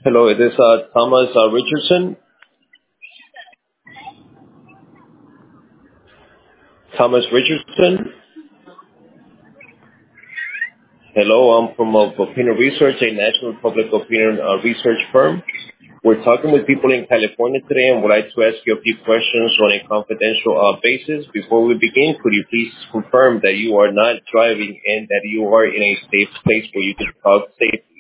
Hello, it is Thomas Richardson. Thomas Richardson. Hello, I'm from Opinion Research, a national public opinion research firm. We're talking with people in California today and would like to ask you a few questions on a confidential basis. Before we begin, could you please confirm that you are not driving and that you are in a safe place where you can talk safely?